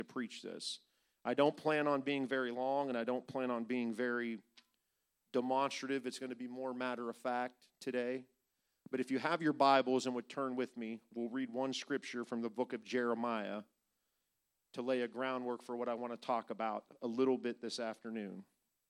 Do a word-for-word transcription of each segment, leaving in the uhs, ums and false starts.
to preach this. I don't plan on being very long, and I don't plan on being very demonstrative. It's going to be more matter of fact today. But if you have your Bibles and would turn with me, we'll read one scripture from the book of Jeremiah to lay a groundwork for what I want to talk about a little bit this afternoon.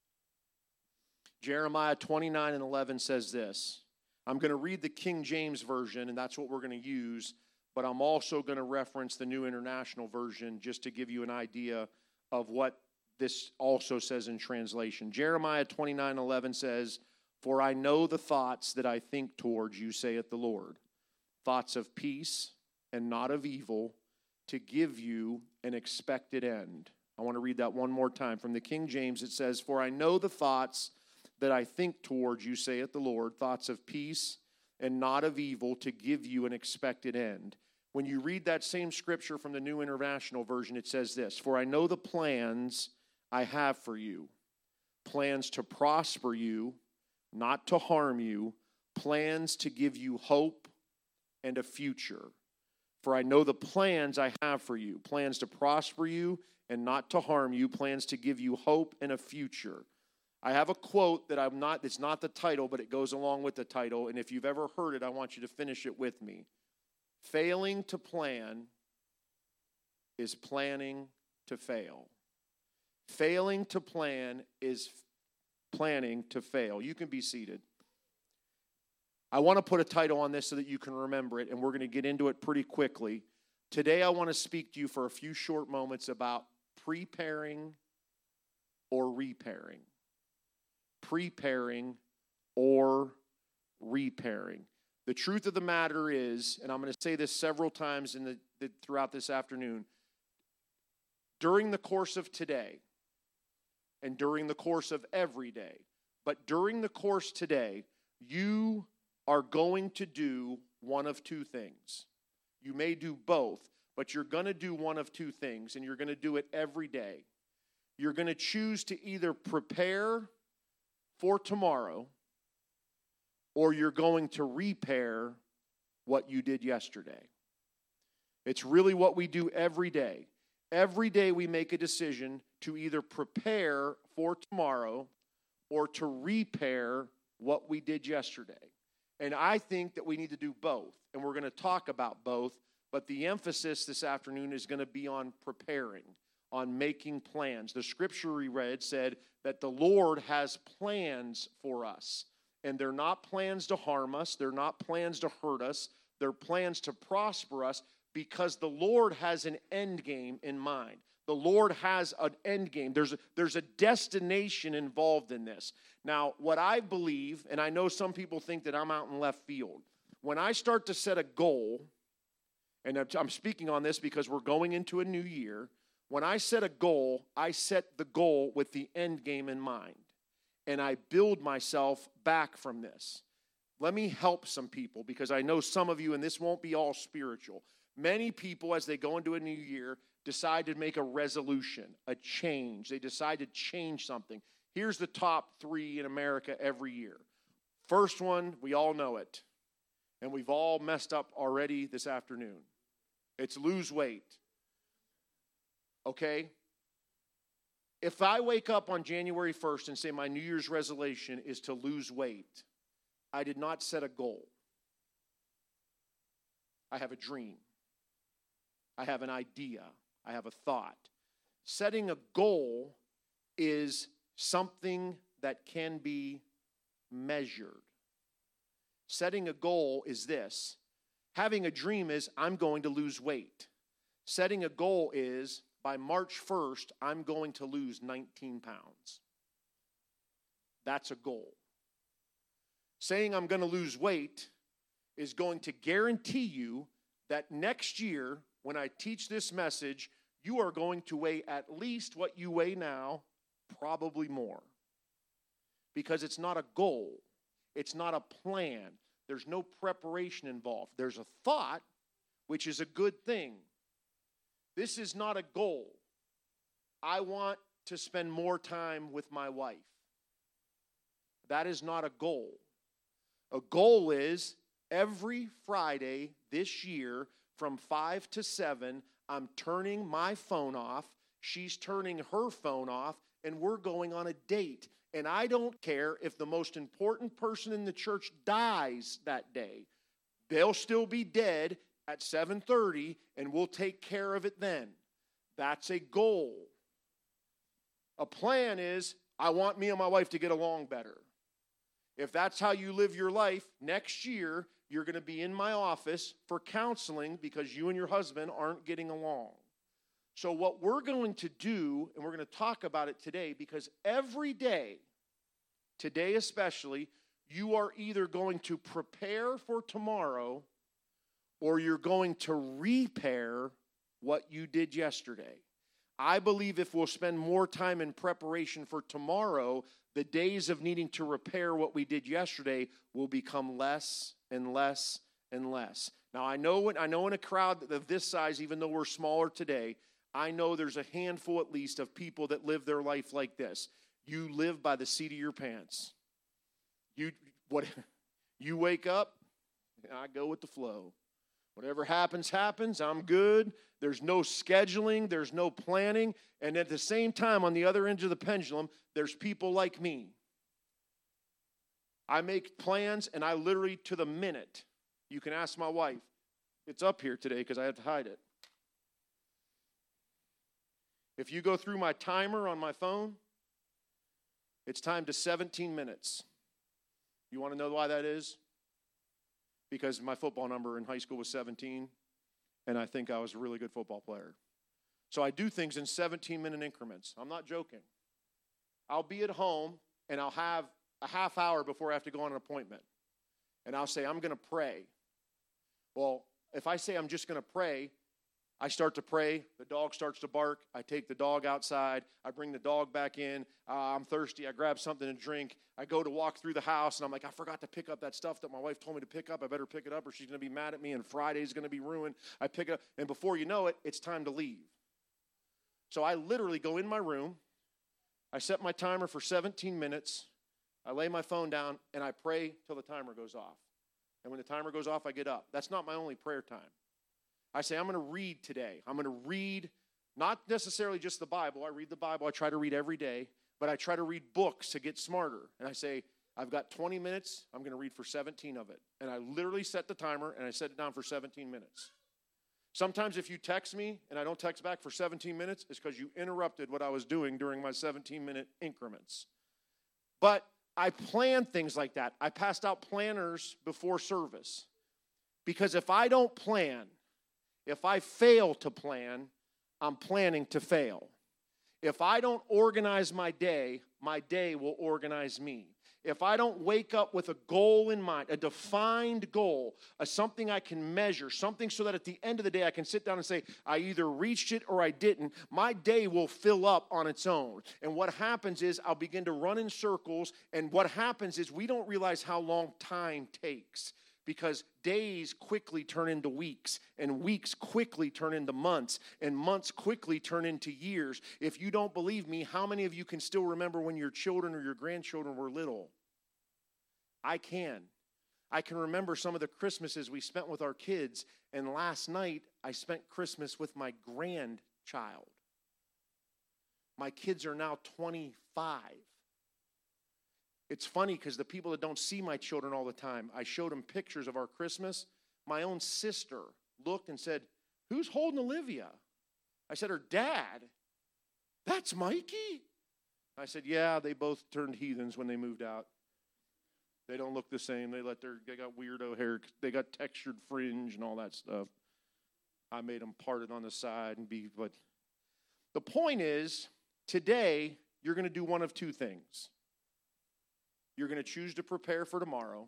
Jeremiah twenty-nine and eleven says this. I'm going to read the King James Version, and that's what we're going to use, but I'm also going to reference the New International Version just to give you an idea of what this also says in translation. Jeremiah twenty-nine eleven says, "For I know the thoughts that I think towards you, saith the Lord, thoughts of peace and not of evil, to give you an expected end." I want to read that one more time. From the King James, it says, "For I know the thoughts that I think towards you, saith the Lord, thoughts of peace and not of evil, to give you an expected end." When you read that same scripture from the New International Version, it says this, "For I know the plans I have for you, plans to prosper you, not to harm you, plans to give you hope and a future. For I know the plans I have for you, plans to prosper you and not to harm you, plans to give you hope and a future." I have a quote that I'm not, it's not the title, but it goes along with the title, and if you've ever heard it, I want you to finish it with me. Failing to plan is planning to fail. Failing to plan is planning to fail. You can be seated. I want to put a title on this so that you can remember it, and we're going to get into it pretty quickly. Today I want to speak to you for a few short moments about preparing or repairing. Preparing or repairing. The truth of the matter is, and I'm going to say this several times in the, the throughout this afternoon, during the course of today, and during the course of every day, but during the course today, you are going to do one of two things. You may do both, but you're going to do one of two things, and you're going to do it every day. You're going to choose to either prepare for tomorrow, or you're going to repair what you did yesterday. It's really what we do every day. Every day we make a decision to either prepare for tomorrow or to repair what we did yesterday. And I think that we need to do both, and we're going to talk about both, but the emphasis this afternoon is going to be on preparing, on making plans. The scripture we read said that the Lord has plans for us, and they're not plans to harm us, they're not plans to hurt us, they're plans to prosper us, because the Lord has an end game in mind. The Lord has an end game. There's a, there's a destination involved in this. Now, what I believe, and I know some people think that I'm out in left field, when I start to set a goal, and I'm speaking on this because we're going into a new year, when I set a goal, I set the goal with the end game in mind, and I build myself back from this. Let me help some people, because I know some of you, and this won't be all spiritual. Many people, as they go into a new year, decide to make a resolution, a change. They decide to change something. Here's the top three in America every year. First one, we all know it, and we've all messed up already this afternoon. It's lose weight. Okay? If I wake up on January first and say my New Year's resolution is to lose weight, I did not set a goal. I have a dream. I have an idea. I have a thought. Setting a goal is something that can be measured. Setting a goal is this. Having a dream is, I'm going to lose weight. Setting a goal is, by March first, I'm going to lose nineteen pounds. That's a goal. Saying I'm going to lose weight is going to guarantee you that next year, when I teach this message, you are going to weigh at least what you weigh now, probably more. Because it's not a goal. It's not a plan. There's no preparation involved. There's a thought, which is a good thing. This is not a goal. I want to spend more time with my wife. That is not a goal. A goal is every Friday this year from five to seven, I'm turning my phone off. She's turning her phone off, and we're going on a date. And I don't care if the most important person in the church dies that day. They'll still be dead at seven thirty, and we'll take care of it then. That's a goal. A plan is, I want me and my wife to get along better. If that's how you live your life, next year, you're going to be in my office for counseling because you and your husband aren't getting along. So what we're going to do, and we're going to talk about it today, because every day, today especially, you are either going to prepare for tomorrow or you're going to repair what you did yesterday. I believe if we'll spend more time in preparation for tomorrow, the days of needing to repair what we did yesterday will become less and less and less. Now, I know when, I know in a crowd of this size, even though we're smaller today, I know there's a handful at least of people that live their life like this. You live by the seat of your pants. You what? You wake up, and I go with the flow. Whatever happens, happens. I'm good. There's no scheduling. There's no planning. And at the same time, on the other end of the pendulum, there's people like me. I make plans, and I literally, to the minute, you can ask my wife. It's up here today because I have to hide it. If you go through my timer on my phone, it's time to seventeen minutes. You want to know why that is? Because my football number in high school was seventeen, and I think I was a really good football player. So I do things in seventeen-minute increments. I'm not joking. I'll be at home, and I'll have a half hour before I have to go on an appointment. And I'll say, I'm going to pray. Well, if I say I'm just going to pray, I start to pray, the dog starts to bark, I take the dog outside, I bring the dog back in, uh, I'm thirsty, I grab something to drink, I go to walk through the house, and I'm like, I forgot to pick up that stuff that my wife told me to pick up, I better pick it up or she's going to be mad at me, and Friday's going to be ruined. I pick it up, and before you know it, it's time to leave. So I literally go in my room, I set my timer for seventeen minutes, I lay my phone down, and I pray till the timer goes off. And when the timer goes off, I get up. That's not my only prayer time. I say, I'm going to read today. I'm going to read not necessarily just the Bible. I read the Bible. I try to read every day, but I try to read books to get smarter. And I say, I've got twenty minutes. I'm going to read for seventeen of it. And I literally set the timer, and I set it down for seventeen minutes. Sometimes if you text me and I don't text back for seventeen minutes, it's because you interrupted what I was doing during my seventeen-minute increments. But I plan things like that. I passed out planners before service. Because if I don't plan, if I fail to plan, I'm planning to fail. If I don't organize my day, my day will organize me. If I don't wake up with a goal in mind, a defined goal, a something I can measure, something so that at the end of the day I can sit down and say, I either reached it or I didn't, my day will fill up on its own. And what happens is I'll begin to run in circles, and what happens is we don't realize how long time takes. Because days quickly turn into weeks, and weeks quickly turn into months, and months quickly turn into years. If you don't believe me, how many of you can still remember when your children or your grandchildren were little? I can. I can remember some of the Christmases we spent with our kids, and last night I spent Christmas with my grandchild. My kids are now twenty-five. It's funny because the people that don't see my children all the time, I showed them pictures of our Christmas. My own sister looked and said, who's holding Olivia? I said, her dad. That's Mikey? I said, yeah, they both turned heathens when they moved out. They don't look the same. They let their, they got weirdo hair. They got textured fringe and all that stuff. I made them part it on the side and be, but the point is, today, you're going to do one of two things. You're going to choose to prepare for tomorrow,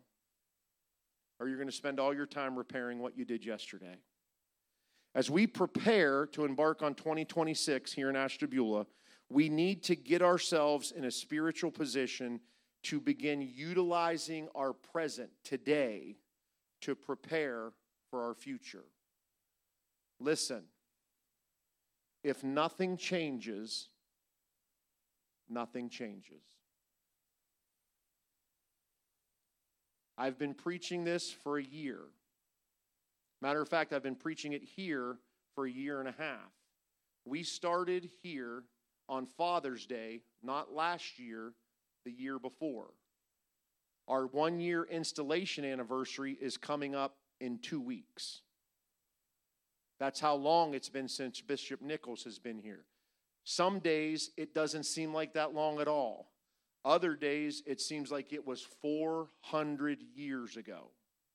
or you're going to spend all your time repairing what you did yesterday. As we prepare to embark on twenty twenty-six here in Ashtabula, we need to get ourselves in a spiritual position to begin utilizing our present today to prepare for our future. Listen, if nothing changes, nothing changes. I've been preaching this for a year. Matter of fact, I've been preaching it here for a year and a half. We started here on Father's Day, not last year, the year before. Our one-year installation anniversary is coming up in two weeks. That's how long it's been since Bishop Nichols has been here. Some days, it doesn't seem like that long at all. Other days, it seems like it was four hundred years ago.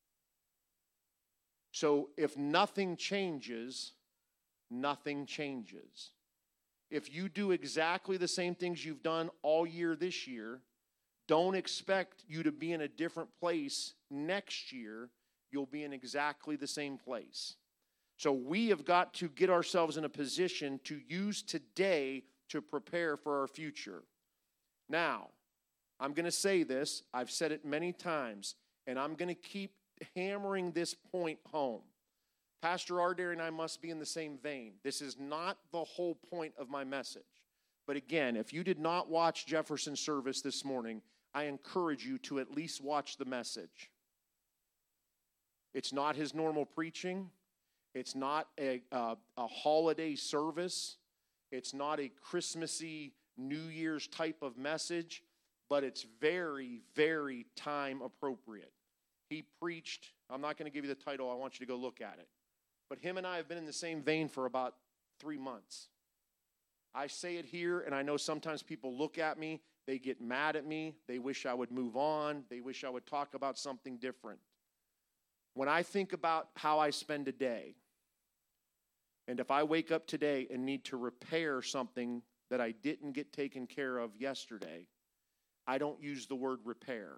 So if nothing changes, nothing changes. If you do exactly the same things you've done all year this year, don't expect you to be in a different place next year. You'll be in exactly the same place. So we have got to get ourselves in a position to use today to prepare for our future. Now, I'm going to say this. I've said it many times, and I'm going to keep hammering this point home. Pastor Ardary and I must be in the same vein. This is not the whole point of my message. But again, if you did not watch Jefferson's service this morning, I encourage you to at least watch the message. It's not his normal preaching. It's not a, a, a holiday service. It's not a Christmassy New Year's type of message, but it's very, very time appropriate. He preached, I'm not going to give you the title, I want you to go look at it. But him and I have been in the same vein for about three months. I say it here, and I know sometimes people look at me, they get mad at me, they wish I would move on, they wish I would talk about something different. When I think about how I spend a day, and if I wake up today and need to repair something that I didn't get taken care of yesterday, I don't use the word repair.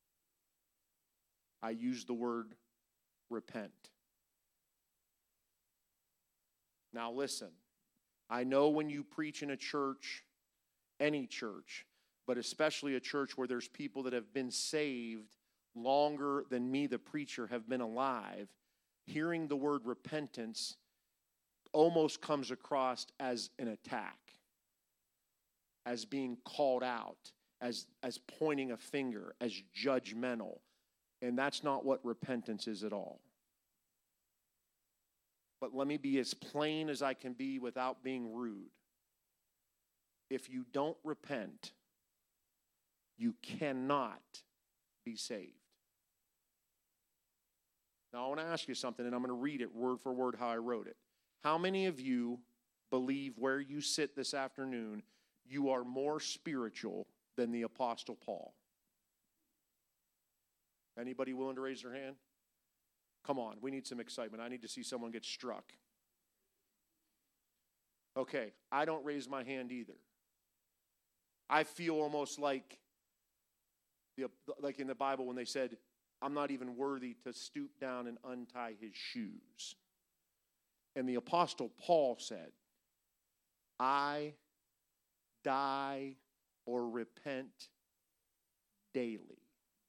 I use the word repent. Now listen, I know when you preach in a church, any church, but especially a church where there's people that have been saved longer than me, the preacher, have been alive, hearing the word repentance almost comes across as an attack, as being called out, as, as pointing a finger, as judgmental. And that's not what repentance is at all. But let me be as plain as I can be without being rude. If you don't repent, you cannot be saved. Now, I want to ask you something, and I'm going to read it word for word how I wrote it. How many of you believe where you sit this afternoon, you are more spiritual than the Apostle Paul? Anybody willing to raise their hand? Come on, we need some excitement. I need to see someone get struck. Okay, I don't raise my hand either. I feel almost like the, like in the Bible when they said, I'm not even worthy to stoop down and untie his shoes. And the Apostle Paul said, I die or repent daily.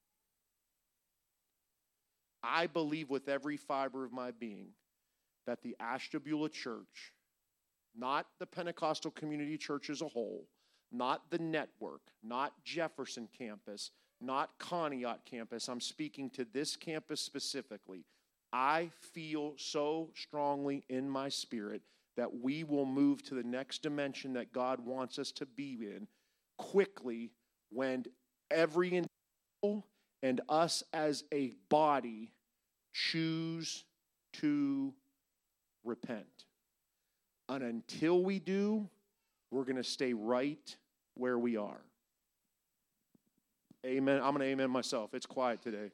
I believe with every fiber of my being that the Ashtabula Church, not the Pentecostal Community Church as a whole, not the network, not Jefferson Campus, not Conneaut Campus, I'm speaking to this campus specifically. I feel so strongly in my spirit that we will move to the next dimension that God wants us to be in quickly when every individual and us as a body choose to repent. And until we do, we're going to stay right where we are. Amen. I'm going to amen myself. It's quiet today.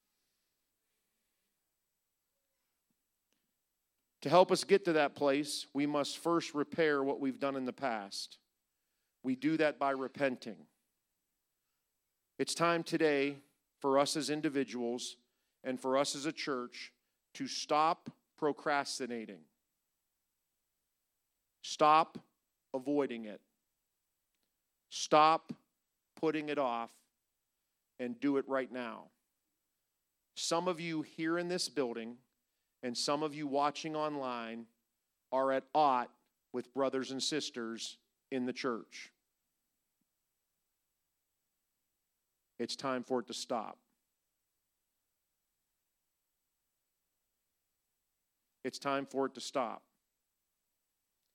To help us get to that place, we must first repair what we've done in the past. We do that by repenting. It's time today for us as individuals and for us as a church to stop procrastinating. Stop avoiding it. Stop putting it off and do it right now. Some of you here in this building and some of you watching online are at odds with brothers and sisters in the church. It's time for it to stop. It's time for it to stop.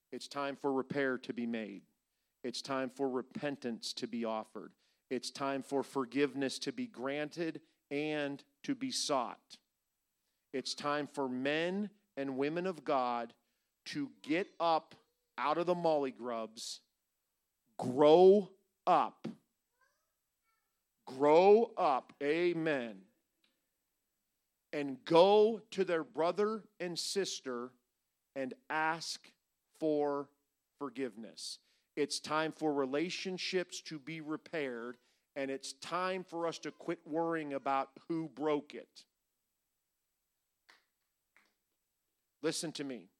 It's time for repair to be made. It's time for repentance to be offered. It's time for forgiveness to be granted and to be sought. It's time for men and women of God to get up out of the molly grubs, grow up. Grow up, amen, and go to their brother and sister and ask for forgiveness. It's time for relationships to be repaired, and it's time for us to quit worrying about who broke it. Listen to me.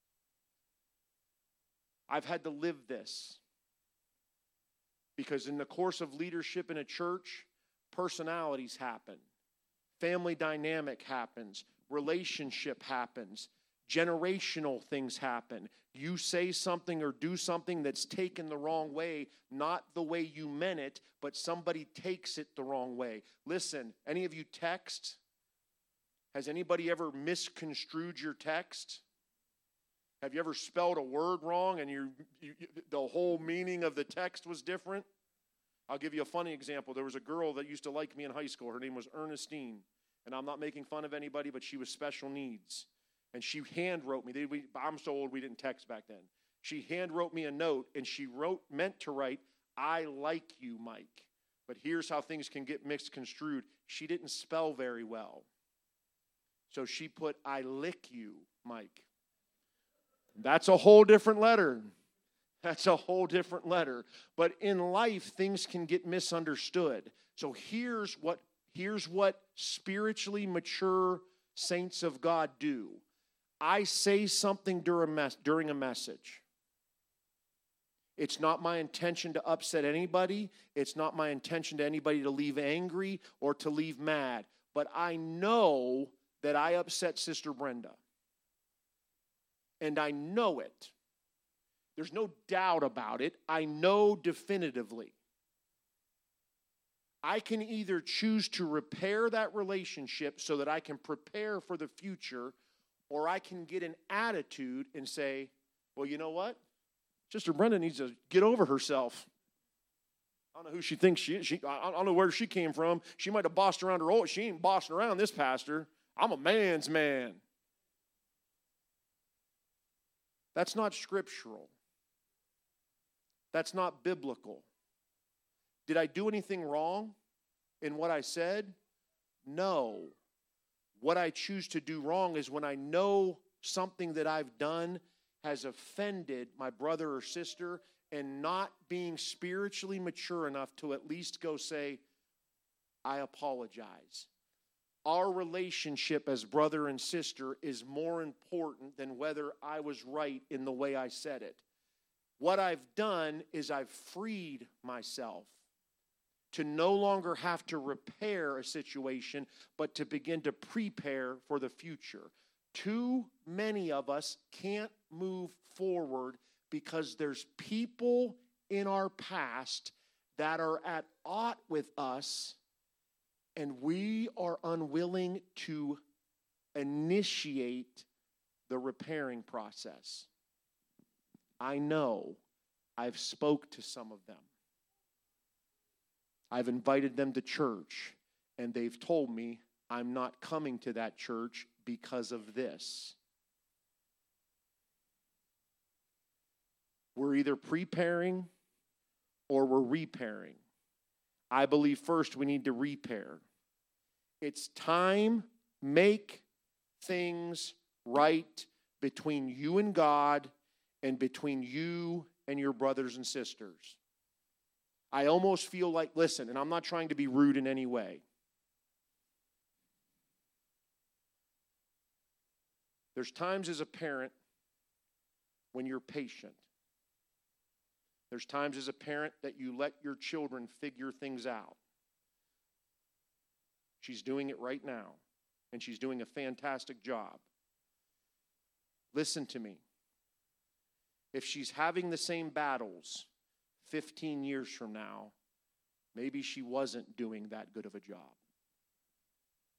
I've had to live this. Because in the course of leadership in a church, personalities happen. Family dynamic happens. Relationship happens. Generational things happen. You say something or do something that's taken the wrong way, not the way you meant it, but somebody takes it the wrong way. Listen, any of you text? Has anybody ever misconstrued your text? Have you ever spelled a word wrong and you, you, the whole meaning of the text was different? I'll give you a funny example. There was a girl that used to like me in high school. Her name was Ernestine. And I'm not making fun of anybody, but she was special needs. And she hand wrote me. They, we, I'm so old we didn't text back then. She hand wrote me a note, and she wrote meant to write, "I like you, Mike." But here's how things can get misconstrued. She didn't spell very well. So she put, "I lick you, Mike." That's a whole different letter. That's a whole different letter. But in life, things can get misunderstood. So here's what, here's what spiritually mature saints of God do. I say something during a, mes- during a message. It's not my intention to upset anybody. It's not my intention to anybody to leave angry or to leave mad. But I know that I upset Sister Brenda. And I know it. There's no doubt about it. I know definitively. I can either choose to repair that relationship so that I can prepare for the future, or I can get an attitude and say, well, you know what? Sister Brenda needs to get over herself. I don't know who she thinks she is. She, I don't know where she came from. She might have bossed around her old. She ain't bossing around this pastor. I'm a man's man. That's not scriptural. That's not biblical. Did I do anything wrong in what I said? No. What I choose to do wrong is when I know something that I've done has offended my brother or sister, and not being spiritually mature enough to at least go say, I apologize. Our relationship as brother and sister is more important than whether I was right in the way I said it. What I've done is I've freed myself to no longer have to repair a situation, but to begin to prepare for the future. Too many of us can't move forward because there's people in our past that are at odds with us, and we are unwilling to initiate the repairing process. I know. I've spoke to some of them. I've invited them to church, and they've told me I'm not coming to that church because of this. We're either preparing or we're repairing. I believe first we need to repair. It's time, make things right between you and God and between you and your brothers and sisters. I almost feel like, listen, and I'm not trying to be rude in any way. There's times as a parent when you're patient. There's times as a parent that you let your children figure things out. She's doing it right now, and she's doing a fantastic job. Listen to me. If she's having the same battles fifteen years from now, maybe she wasn't doing that good of a job.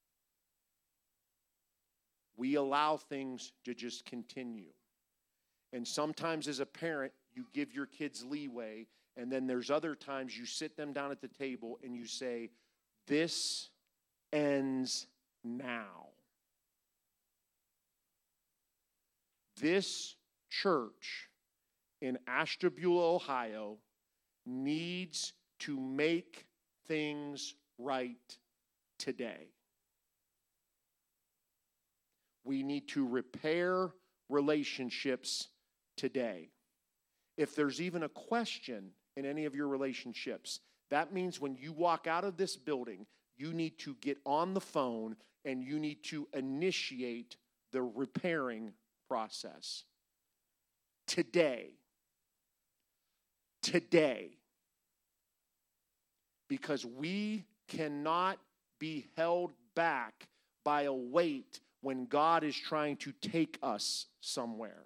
We allow things to just continue. And sometimes as a parent, you give your kids leeway, and then there's other times you sit them down at the table and you say, this ends now. This church in Ashtabula, Ohio, needs to make things right today. We need to repair relationships today. If there's even a question in any of your relationships, that means when you walk out of this building, you need to get on the phone and you need to initiate the repairing process. Today. Today. Because we cannot be held back by a weight when God is trying to take us somewhere.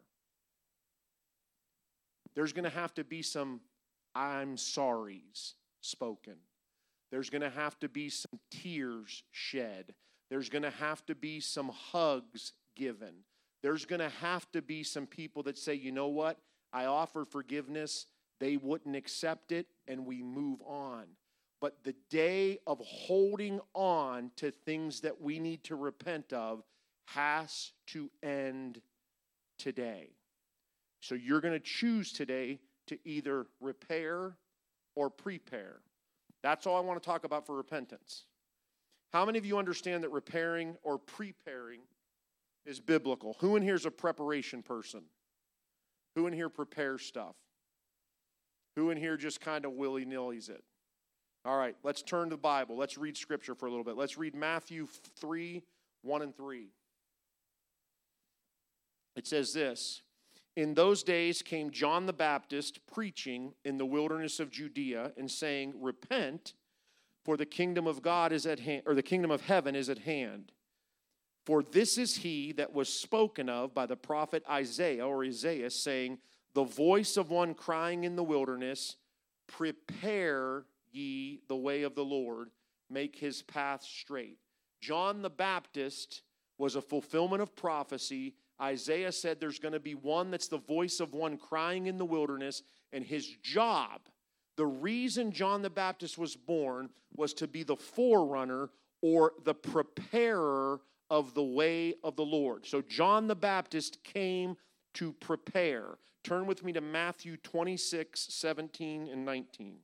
There's going to have to be some I'm sorries spoken. There's going to have to be some tears shed. There's going to have to be some hugs given. There's going to have to be some people that say, you know what? I offer forgiveness. They wouldn't accept it, and we move on. But the day of holding on to things that we need to repent of has to end today. So you're going to choose today to either repair or prepare. That's all I want to talk about for repentance. How many of you understand that repairing or preparing is biblical? Who in here is a preparation person? Who in here prepares stuff? Who in here just kind of willy-nilly's it? All right, let's turn to the Bible. Let's read Scripture for a little bit. Let's read Matthew three, one and three. It says this, in those days came John the Baptist preaching in the wilderness of Judea and saying, repent, for the kingdom of God is at hand, or the kingdom of heaven is at hand. For this is he that was spoken of by the prophet Isaiah, or Isaiah, saying, the voice of one crying in the wilderness, prepare ye the way of the Lord, make his path straight. John the Baptist was a fulfillment of prophecy. Isaiah said there's going to be one that's the voice of one crying in the wilderness, and his job, the reason John the Baptist was born, was to be the forerunner or the preparer of the way of the Lord. So John the Baptist came to prepare. Turn with me to Matthew twenty-six, seventeen, and nineteen.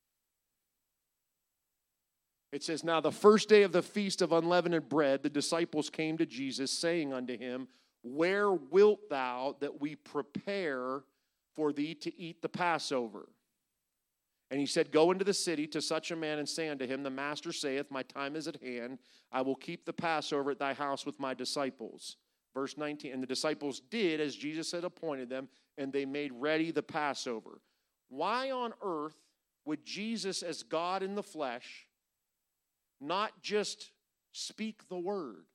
It says, now the first day of the feast of unleavened bread, the disciples came to Jesus, saying unto him, where wilt thou that we prepare for thee to eat the Passover? And he said, go into the city to such a man and say unto him, the master saith, my time is at hand. I will keep the Passover at thy house with my disciples. Verse nineteen, and the disciples did as Jesus had appointed them, and they made ready the Passover. Why on earth would Jesus, as God in the flesh, not just speak the word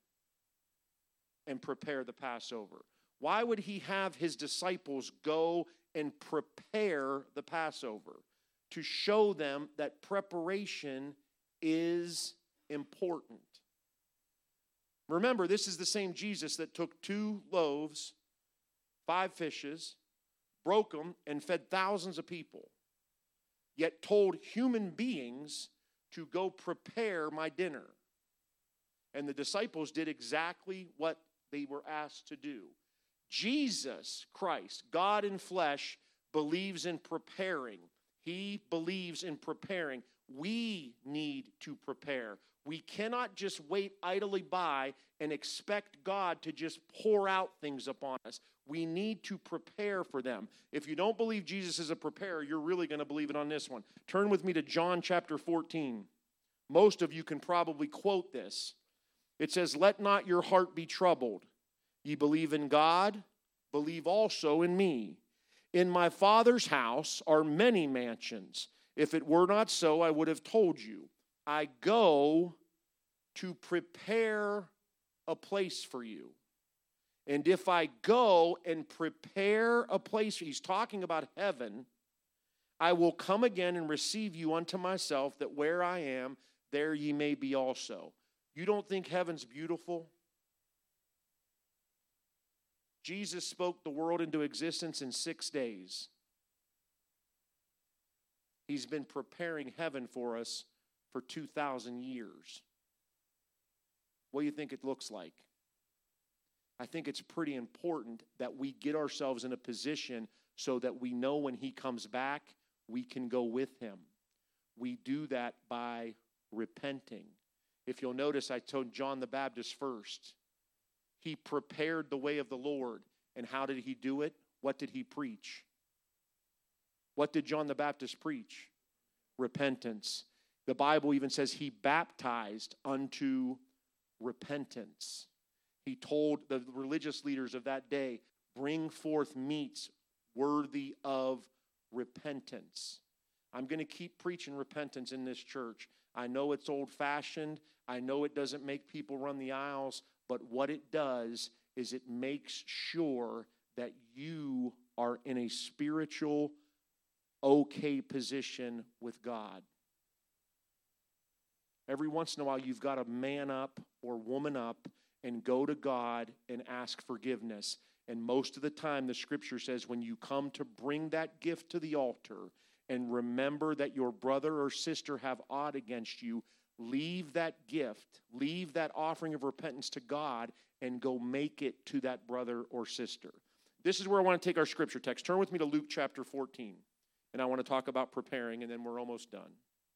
and prepare the Passover? Why would he have his disciples go and prepare the Passover? To show them that preparation is important. Remember, this is the same Jesus that took two loaves, five fishes, broke them, and fed thousands of people, yet told human beings to go prepare my dinner. And the disciples did exactly what they were asked to do. Jesus Christ, God in flesh, believes in preparing. He believes in preparing. We need to prepare. We cannot just wait idly by and expect God to just pour out things upon us. We need to prepare for them. If you don't believe Jesus is a preparer, you're really going to believe it on this one. Turn with me to John chapter fourteen. Most of you can probably quote this. It says, let not your heart be troubled. Ye believe in God, believe also in me. In my Father's house are many mansions. If it were not so, I would have told you. I go to prepare a place for you. And if I go and prepare a place, he's talking about heaven, I will come again and receive you unto myself, that where I am, there ye may be also. You don't think heaven's beautiful? Jesus spoke the world into existence in six days. He's been preparing heaven for us for two thousand years. What do you think it looks like? I think it's pretty important that we get ourselves in a position so that we know when he comes back, we can go with him. We do that by repenting. If you'll notice, I told John the Baptist first. He prepared the way of the Lord. And how did he do it? What did he preach? What did John the Baptist preach? Repentance. The Bible even says he baptized unto repentance. He told the religious leaders of that day, bring forth meats worthy of repentance. I'm going to keep preaching repentance in this church. I know it's old-fashioned. I know it doesn't make people run the aisles, but what it does is it makes sure that you are in a spiritual, okay position with God. Every once in a while, you've got to man up or woman up and go to God and ask forgiveness. And most of the time, the scripture says when you come to bring that gift to the altar and remember that your brother or sister have aught against you, leave that gift, leave that offering of repentance to God and go make it to that brother or sister. This is where I want to take our scripture text. Turn with me to Luke chapter fourteen, and I want to talk about preparing, and then we're almost done.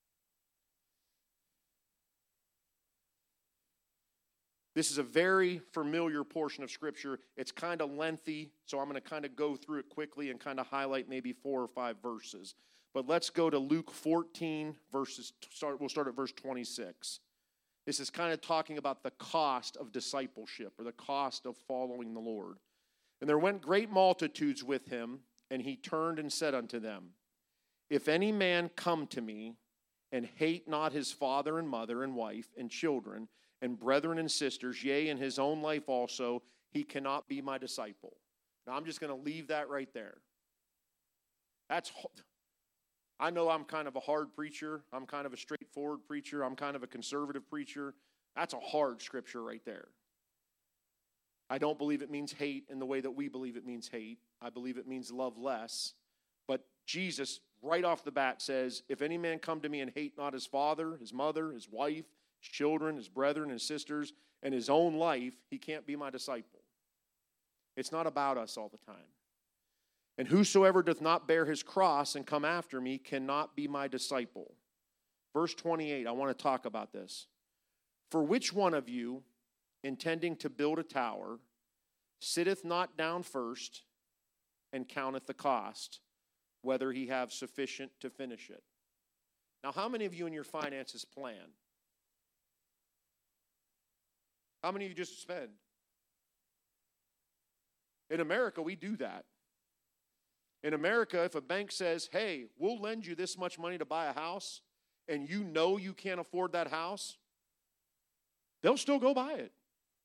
This is a very familiar portion of Scripture. It's kind of lengthy, so I'm going to kind of go through it quickly and kind of highlight maybe four or five verses. But let's go to Luke fourteen, verses. Start, we'll start at verse twenty-six. This is kind of talking about the cost of discipleship or the cost of following the Lord. And there went great multitudes with him, and he turned and said unto them, if any man come to me and hate not his father and mother and wife and children and brethren and sisters, yea, and his own life also, he cannot be my disciple. Now, I'm just going to leave that right there. That's, I know I'm kind of a hard preacher. I'm kind of a straightforward preacher. I'm kind of a conservative preacher. That's a hard scripture right there. I don't believe it means hate in the way that we believe it means hate. I believe it means love less. But Jesus, right off the bat, says, if any man come to me and hate not his father, his mother, his wife, his children, his brethren, his sisters, and his own life, he can't be my disciple. It's not about us all the time. And whosoever doth not bear his cross and come after me cannot be my disciple. Verse twenty-eight, I want to talk about this. For which one of you, intending to build a tower, sitteth not down first and counteth the cost, whether he have sufficient to finish it? Now, how many of you in your finances plan? How many of you just spend? In America, we do that. In America, if a bank says, hey, we'll lend you this much money to buy a house, and you know you can't afford that house, they'll still go buy it.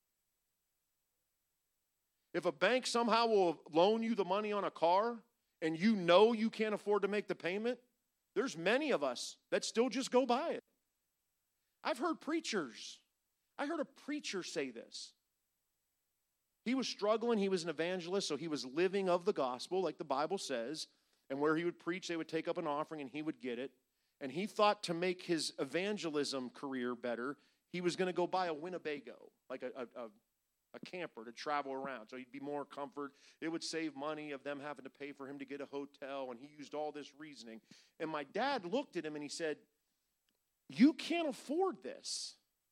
If a bank somehow will loan you the money on a car, and you know you can't afford to make the payment, there's many of us that still just go buy it. I've heard preachers, I heard a preacher say this. He was struggling. He was an evangelist, so he was living of the gospel, like the Bible says. And where he would preach, they would take up an offering, and he would get it. And he thought to make his evangelism career better, he was going to go buy a Winnebago, like a, a, a, a camper to travel around. So he'd be more comfort. It would save money of them having to pay for him to get a hotel, and he used all this reasoning. And my dad looked at him, and he said, you can't afford this.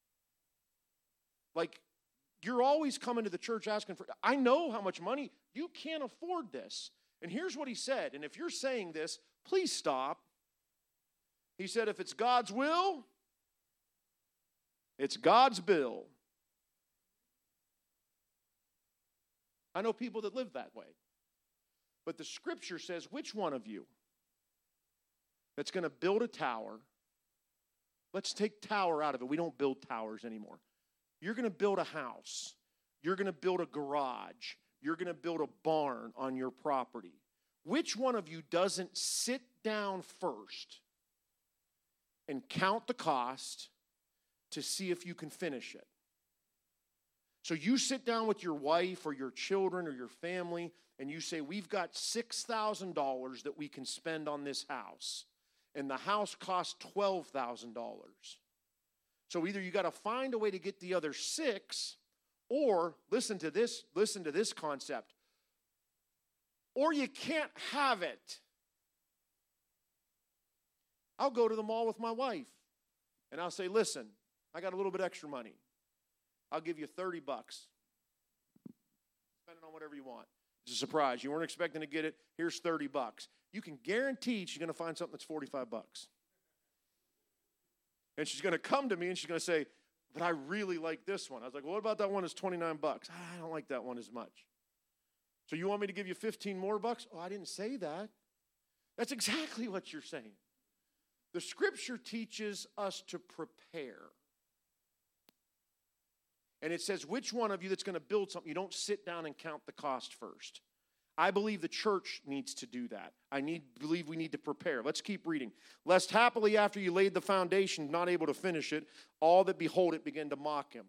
Like, you're always coming to the church asking for, I know how much money, you can't afford this. And here's what he said, and if you're saying this, please stop. He said, if it's God's will, it's God's bill. I know people that live that way. But the scripture says, which one of you that's going to build a tower, let's take tower out of it. We don't build towers anymore. You're going to build a house. You're going to build a garage. You're going to build a barn on your property. Which one of you doesn't sit down first and count the cost to see if you can finish it? So you sit down with your wife or your children or your family and you say, we've got six thousand dollars that we can spend on this house. And the house costs twelve thousand dollars. So either you got to find a way to get the other six, or listen to this, listen to this concept. Or you can't have it. I'll go to the mall with my wife and I'll say, listen, I got a little bit extra money. I'll give you thirty bucks. Spend it on whatever you want. It's a surprise. You weren't expecting to get it. Here's thirty bucks. You can guarantee she's going to find something that's forty-five bucks. And she's going to come to me and she's going to say, but I really like this one. I was like, well, what about that one that's twenty-nine bucks? I don't like that one as much. So you want me to give you fifteen more bucks? Oh, I didn't say that. That's exactly what you're saying. The scripture teaches us to prepare. And it says, which one of you that's going to build something, you don't sit down and count the cost first. I believe the church needs to do that. I need, believe we need to prepare. Let's keep reading. Lest happily after you laid the foundation, not able to finish it, all that behold it began to mock him,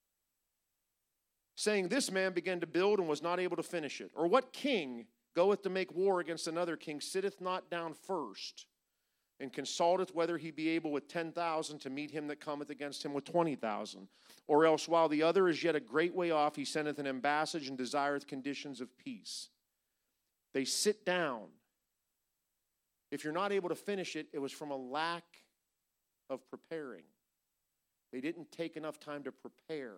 saying, this man began to build and was not able to finish it. Or what king goeth to make war against another king, sitteth not down first, and consulteth whether he be able with ten thousand to meet him that cometh against him with twenty thousand? Or else while the other is yet a great way off, he sendeth an embassage and desireth conditions of peace. They sit down. If you're not able to finish it, it was from a lack of preparing. They didn't take enough time to prepare.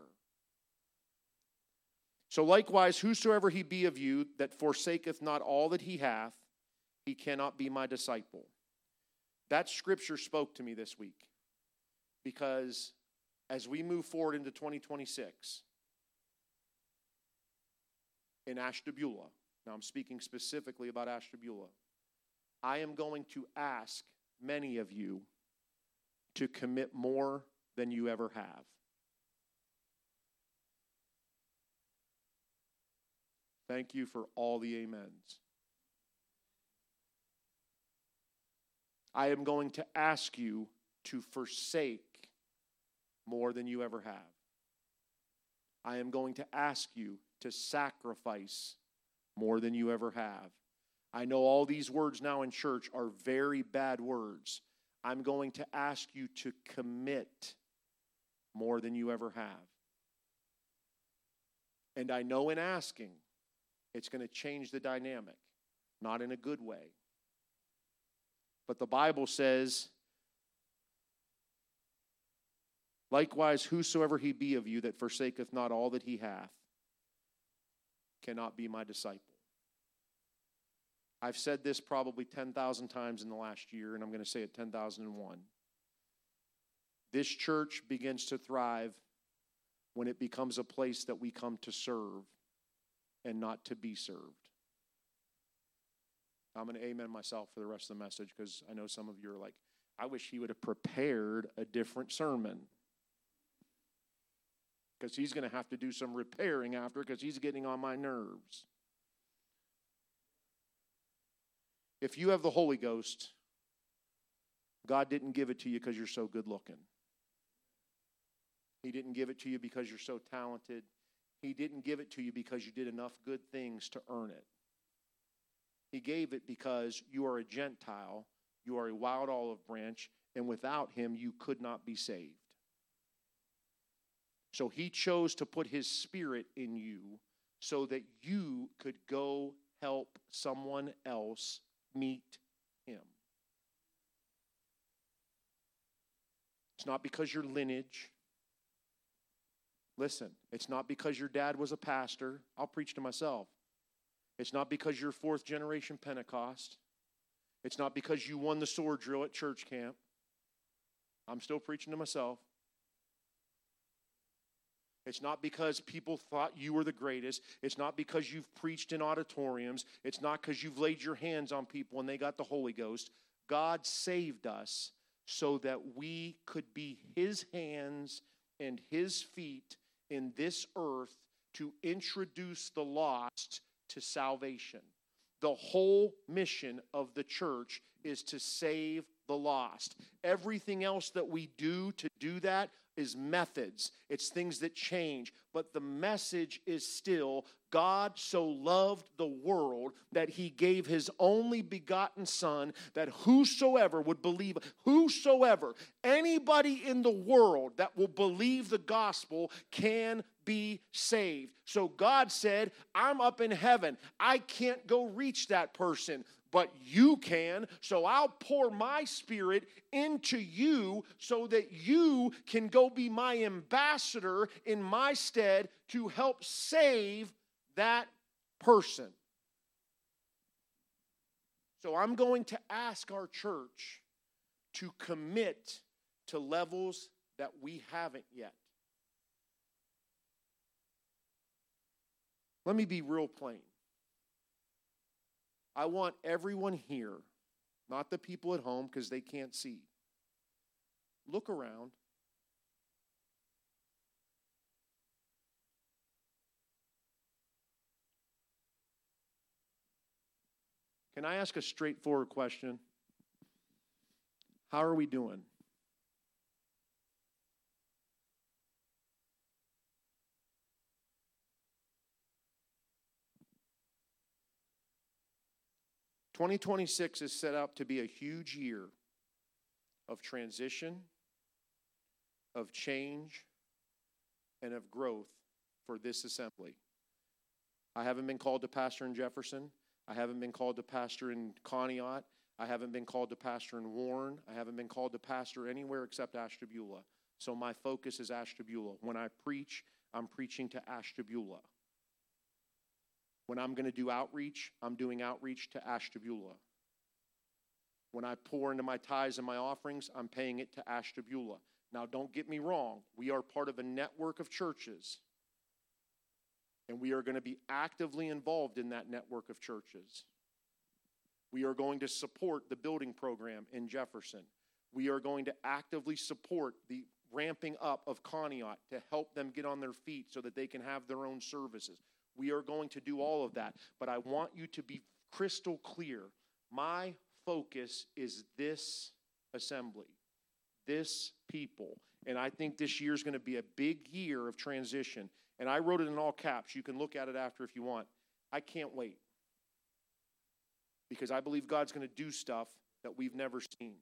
So likewise, whosoever he be of you that forsaketh not all that he hath, he cannot be my disciple. That scripture spoke to me this week, because as we move forward into twenty twenty-six, in Ashtabula, now I'm speaking specifically about Ashtabula, I am going to ask many of you to commit more than you ever have. Thank you for all the amens. I am going to ask you to forsake more than you ever have. I am going to ask you to sacrifice more than you ever have. I know all these words now in church are very bad words. I'm going to ask you to commit more than you ever have. And I know in asking, it's going to change the dynamic, not in a good way. But the Bible says, likewise, whosoever he be of you that forsaketh not all that he hath, cannot be my disciple. I've said this probably ten thousand times in the last year, and I'm going to say it ten thousand one. This church begins to thrive when it becomes a place that we come to serve and not to be served. I'm going to amen myself for the rest of the message, because I know some of you are like, I wish he would have prepared a different sermon, because he's going to have to do some repairing after, because he's getting on my nerves. If you have the Holy Ghost, God didn't give it to you because you're so good looking. He didn't give it to you because you're so talented. He didn't give it to you because you did enough good things to earn it. He gave it because you are a Gentile, you are a wild olive branch, and without him you could not be saved. So he chose to put his spirit in you so that you could go help someone else meet him. It's not because your lineage. Listen, it's not because your dad was a pastor. I'll preach to myself. It's not because you're fourth generation Pentecost. It's not because you won the sword drill at church camp. I'm still preaching to myself. It's not because people thought you were the greatest. It's not because you've preached in auditoriums. It's not because you've laid your hands on people and they got the Holy Ghost. God saved us so that we could be his hands and his feet in this earth to introduce the lost to salvation. The whole mission of the church is to save the lost. Everything else that we do to do that, is methods. It's things that change. But the message is still, God so loved the world that he gave his only begotten Son, that whosoever would believe, whosoever, anybody in the world that will believe the gospel can be saved. So God said, I'm up in heaven. I can't go reach that person, but you can. So I'll pour my Spirit into you so that you can go be my ambassador in my stead to help save that person. So I'm going to ask our church to commit to levels that we haven't yet. Let me be real plain. I want everyone here, not the people at home because they can't see. Look around. Can I ask a straightforward question? How are we doing? twenty twenty-six is set up to be a huge year of transition, of change, and of growth for this assembly. I haven't been called to pastor in Jefferson. I haven't been called to pastor in Conneaut. I haven't been called to pastor in Warren. I haven't been called to pastor anywhere except Ashtabula. So my focus is Ashtabula. When I preach, I'm preaching to Ashtabula. When I'm going to do outreach, I'm doing outreach to Ashtabula. When I pour into my tithes and my offerings, I'm paying it to Ashtabula. Now, don't get me wrong. We are part of a network of churches, and we are going to be actively involved in that network of churches. We are going to support the building program in Jefferson. We are going to actively support the ramping up of Conneaut to help them get on their feet so that they can have their own services. We are going to do all of that. But I want you to be crystal clear. My focus is this assembly, this people. And I think this year is going to be a big year of transition. And I wrote it in all caps. You can look at it after if you want. I can't wait. Because I believe God's going to do stuff that we've never seen.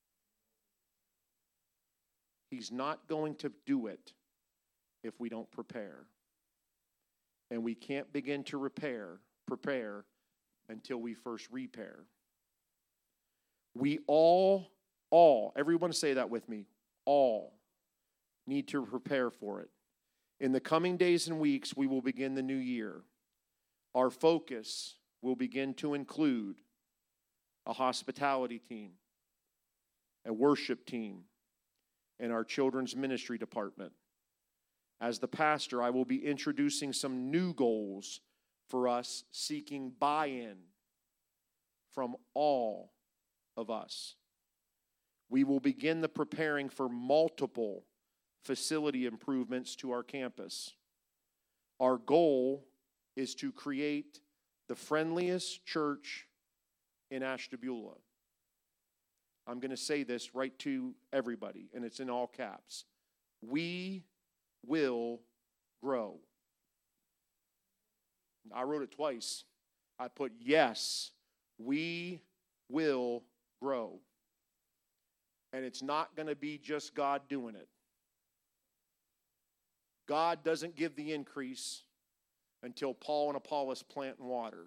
He's not going to do it if we don't prepare. And we can't begin to repair, prepare until we first repair. We all, all, everyone say that with me, all need to prepare for it. In the coming days and weeks, we will begin the new year. Our focus will begin to include a hospitality team, a worship team, and our children's ministry department. As the pastor, I will be introducing some new goals for us, seeking buy-in from all of us. We will begin the preparing for multiple facility improvements to our campus. Our goal is to create the friendliest church in Ashtabula. I'm going to say this right to everybody, and it's in all caps. We will grow. I wrote it twice. I put, yes, we will grow. And it's not going to be just God doing it. God doesn't give the increase until Paul and Apollos plant and water.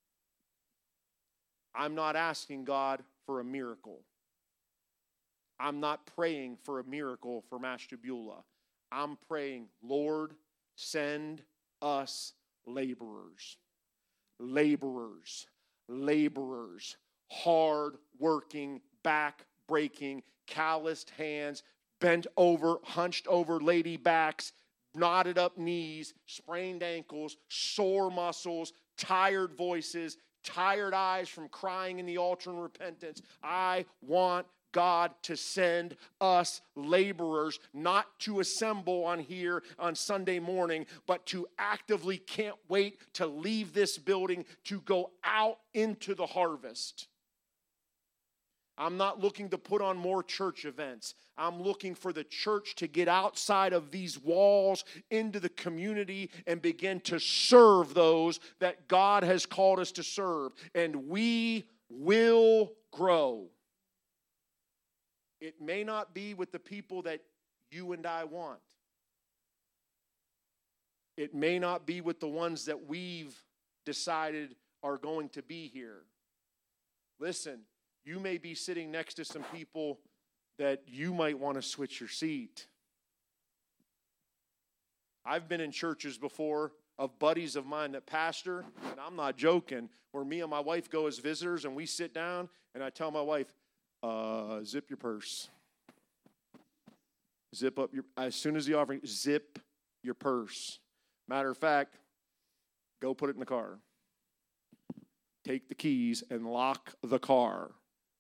I'm not asking God for a miracle. I'm not praying for a miracle for Ashtabula. I'm praying, Lord, send us laborers. Laborers. Laborers. Hard-working, back-breaking, calloused hands, bent over, hunched over lady backs, knotted up knees, sprained ankles, sore muscles, tired voices, tired eyes from crying in the altar and repentance. I want God to send us laborers, not to assemble on here on Sunday morning, but to actively can't wait to leave this building to go out into the harvest. I'm not looking to put on more church events. I'm looking for the church to get outside of these walls into the community and begin to serve those that God has called us to serve. And we will grow. It may not be with the people that you and I want. It may not be with the ones that we've decided are going to be here. Listen, you may be sitting next to some people that you might want to switch your seat. I've been in churches before of buddies of mine that pastor, and I'm not joking, where me and my wife go as visitors and we sit down and I tell my wife, uh, zip your purse. Zip up your, as soon as the offering, zip your purse. Matter of fact, go put it in the car. Take the keys and lock the car.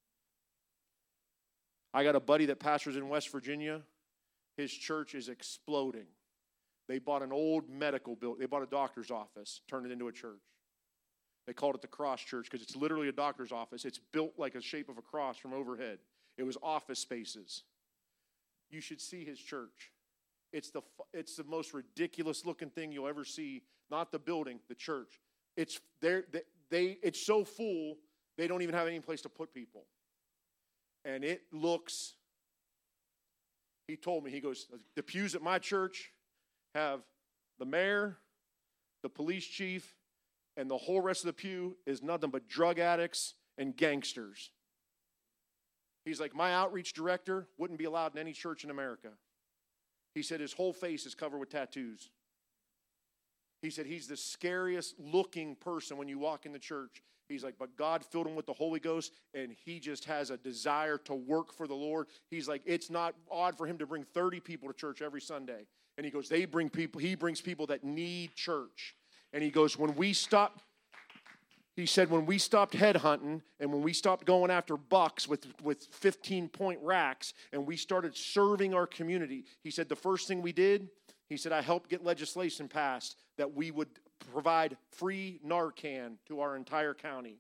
I got a buddy that pastors in West Virginia. His church is exploding. They bought an old medical building. They bought a doctor's office, turned it into a church. They called it the Cross Church because it's literally a doctor's office. It's built like a shape of a cross from overhead. It was office spaces. You should see his church. It's the it's the most ridiculous looking thing you'll ever see. Not the building, the church. It's there. They, they it's so full they don't even have any place to put people. And it looks. He told me, he goes, the pews at my church have the mayor, the police chief, and the whole rest of the pew is nothing but drug addicts and gangsters. He's like, my outreach director wouldn't be allowed in any church in America. He said his whole face is covered with tattoos. He said he's the scariest looking person when you walk in the church. He's like, but God filled him with the Holy Ghost, and he just has a desire to work for the Lord. He's like, it's not odd for him to bring thirty people to church every Sunday. And he goes, they bring people, he brings people that need church. And he goes, when we stop, he said, when we stopped headhunting and when we stopped going after bucks with, with fifteen-point racks and we started serving our community, he said, the first thing we did, he said, I helped get legislation passed that we would provide free Narcan to our entire county.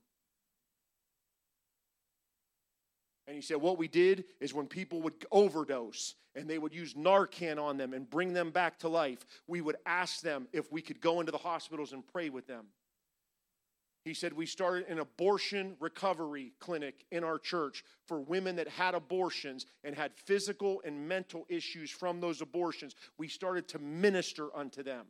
And he said, what we did is when people would overdose and they would use Narcan on them and bring them back to life, we would ask them if we could go into the hospitals and pray with them. He said we started an abortion recovery clinic in our church for women that had abortions and had physical and mental issues from those abortions. We started to minister unto them.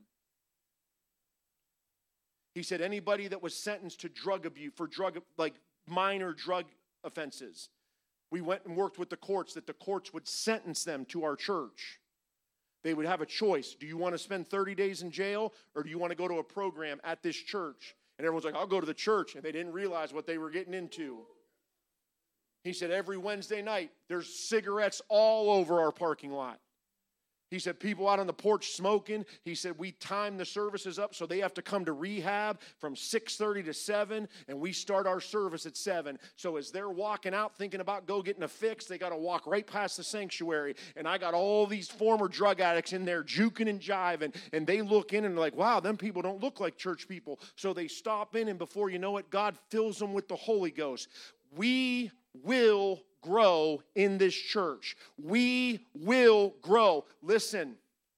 He said anybody that was sentenced to drug abuse, for drug, like minor drug offenses, we went and worked with the courts that the courts would sentence them to our church. They would have a choice. Do you want to spend thirty days in jail or do you want to go to a program at this church? And everyone's like, I'll go to the church. And they didn't realize what they were getting into. He said every Wednesday night, there's cigarettes all over our parking lot. He said people out on the porch smoking. He said we time the services up so they have to come to rehab from six thirty to seven, and we start our service at seven. So as they're walking out thinking about go getting a fix, they got to walk right past the sanctuary. And I got all these former drug addicts in there juking and jiving, and they look in and they're like, wow, them people don't look like church people. So they stop in, and before you know it, God fills them with the Holy Ghost. We will grow in this church. We will grow. Listen,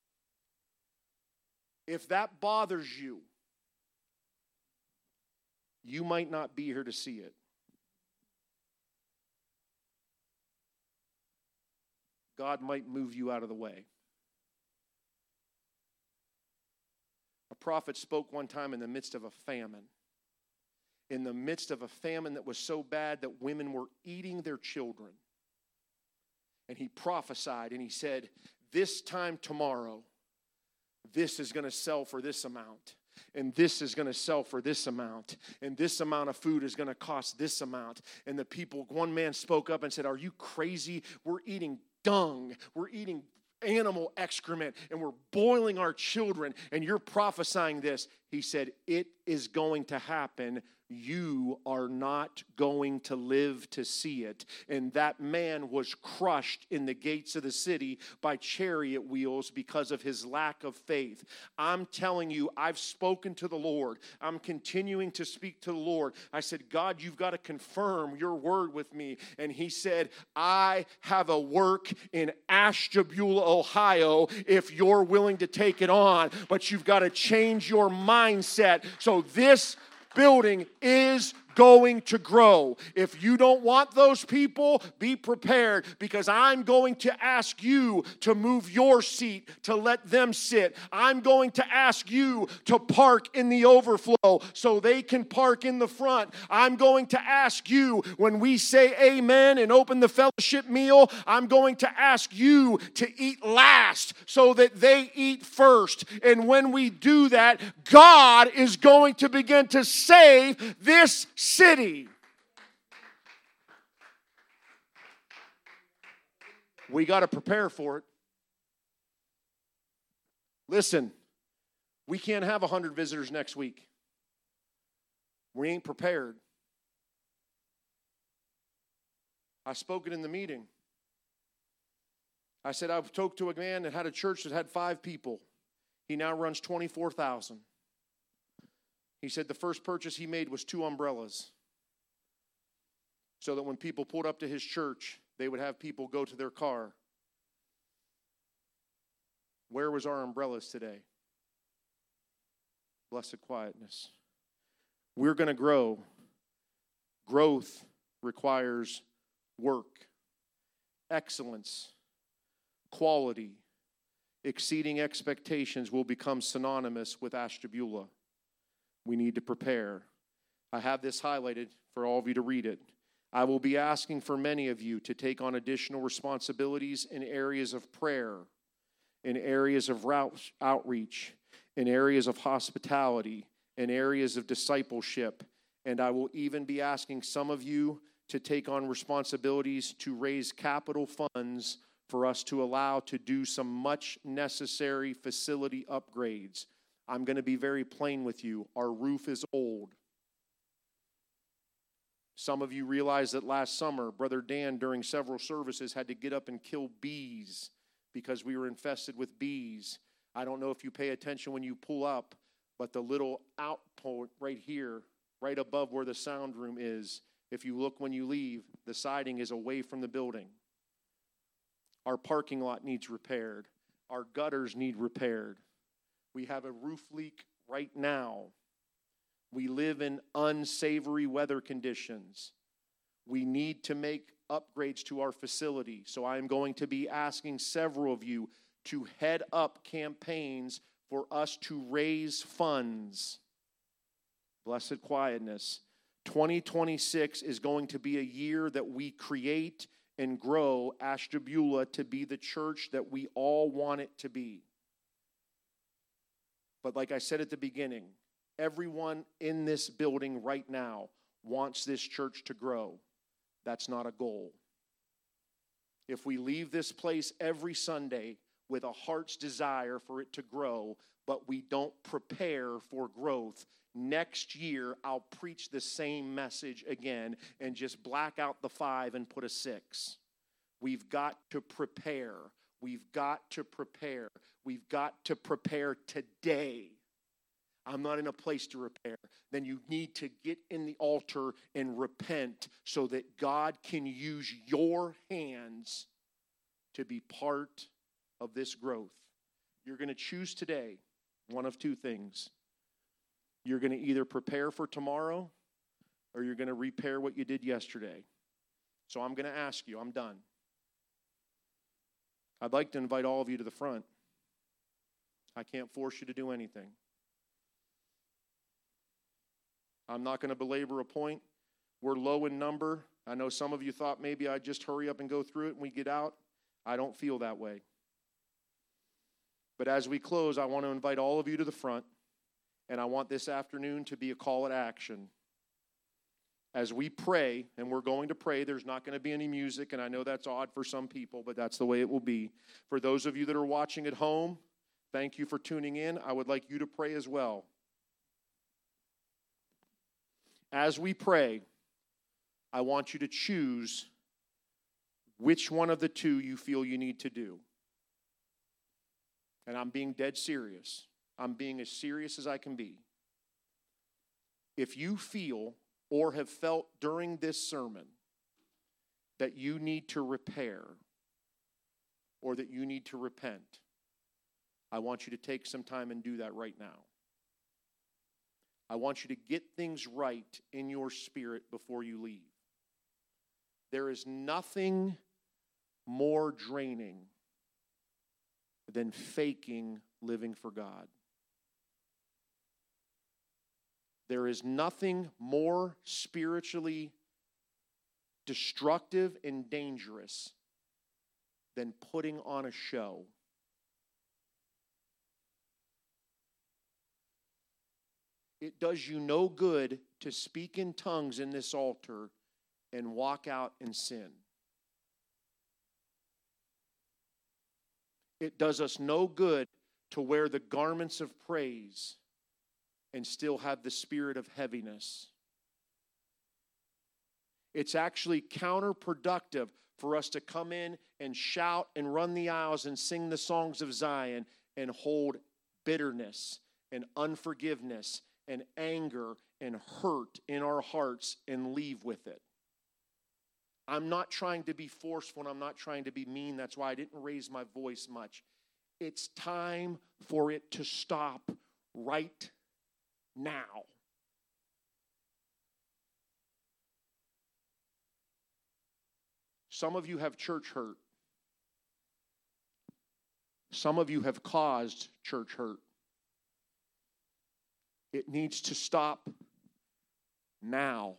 if that bothers you, you might not be here to see it. God might move you out of the way. A prophet spoke one time in the midst of a famine. In the midst of a famine that was so bad that women were eating their children. And he prophesied and he said, this time tomorrow, this is going to sell for this amount. And this is going to sell for this amount. And this amount of food is going to cost this amount. And the people, one man spoke up and said, are you crazy? We're eating dung. We're eating animal excrement. And we're boiling our children. And you're prophesying this. He said, it is going to happen. you are not going to live to see it. And that man was crushed in the gates of the city by chariot wheels because of his lack of faith. I'm telling you, I've spoken to the Lord. I'm continuing to speak to the Lord. I said, God, you've got to confirm your word with me. And he said, I have a work in Ashtabula, Ohio, if you're willing to take it on. But you've got to change your mindset. So this building is going to grow. If you don't want those people, be prepared, because I'm going to ask you to move your seat to let them sit. I'm going to ask you to park in the overflow so they can park in the front. I'm going to ask you, when we say amen and open the fellowship meal, I'm going to ask you to eat last so that they eat first. And when we do that, God is going to begin to save this city. We got to prepare for it. Listen, we can't have one hundred visitors next week. We ain't prepared. I spoke it in the meeting. I said, I've talked to a man that had a church that had five people. He now runs twenty-four thousand. He said the first purchase he made was two umbrellas, so that when people pulled up to his church, they would have people go to their car. Where was our umbrellas today? Blessed quietness. We're going to grow. Growth requires work, excellence, quality, exceeding expectations will become synonymous with Ashtabula. We need to prepare. I have this highlighted for all of you to read it. I will be asking for many of you to take on additional responsibilities in areas of prayer, in areas of outreach, in areas of hospitality, in areas of discipleship. And I will even be asking some of you to take on responsibilities to raise capital funds for us to allow to do some much necessary facility upgrades. I'm going to be very plain with you. Our roof is old. Some of you realize that last summer, Brother Dan, during several services, had to get up and kill bees because we were infested with bees. I don't know if you pay attention when you pull up, but the little outpoint right here, right above where the sound room is, if you look when you leave, the siding is away from the building. Our parking lot needs repaired. Our gutters need repaired. We have a roof leak right now. We live in unsavory weather conditions. We need to make upgrades to our facility. So I am going to be asking several of you to head up campaigns for us to raise funds. Blessed quietness. twenty twenty-six is going to be a year that we create and grow Ashtabula to be the church that we all want it to be. But like I said at the beginning, everyone in this building right now wants this church to grow. That's not a goal. If we leave this place every Sunday with a heart's desire for it to grow, but we don't prepare for growth, next year I'll preach the same message again and just black out the five and put a six. We've got to prepare. We've got to prepare. We've got to prepare today. I'm not in a place to repair. Then you need to get in the altar and repent so that God can use your hands to be part of this growth. You're going to choose today one of two things. You're going to either prepare for tomorrow or you're going to repair what you did yesterday. So I'm going to ask you, I'm done. I'd like to invite all of you to the front. I can't force you to do anything. I'm not going to belabor a point. We're low in number. I know some of you thought maybe I'd just hurry up and go through it and we get out. I don't feel that way. But as we close, I want to invite all of you to the front, and I want this afternoon to be a call to action. As we pray, and we're going to pray, there's not going to be any music, and I know that's odd for some people, but that's the way it will be. For those of you that are watching at home, thank you for tuning in. I would like you to pray as well. as we pray, I want you to choose which one of the two you feel you need to do. And I'm being dead serious. I'm being as serious as I can be. If you feel or have felt during this sermon that you need to repair or that you need to repent, I want you to take some time and do that right now. I want you to get things right in your spirit before you leave. There is nothing more draining than faking living for God. There is nothing more spiritually destructive and dangerous than putting on a show. It does you no good to speak in tongues in this altar and walk out in sin. It does us no good to wear the garments of praise and still have the spirit of heaviness. It's actually counterproductive for us to come in and shout and run the aisles and sing the songs of Zion and hold bitterness and unforgiveness and anger and hurt in our hearts and leave with it. I'm not trying to be forceful and I'm not trying to be mean. That's why I didn't raise my voice much. It's time for it to stop right now. Some of you have church hurt. Some of you have caused church hurt. It needs to stop now.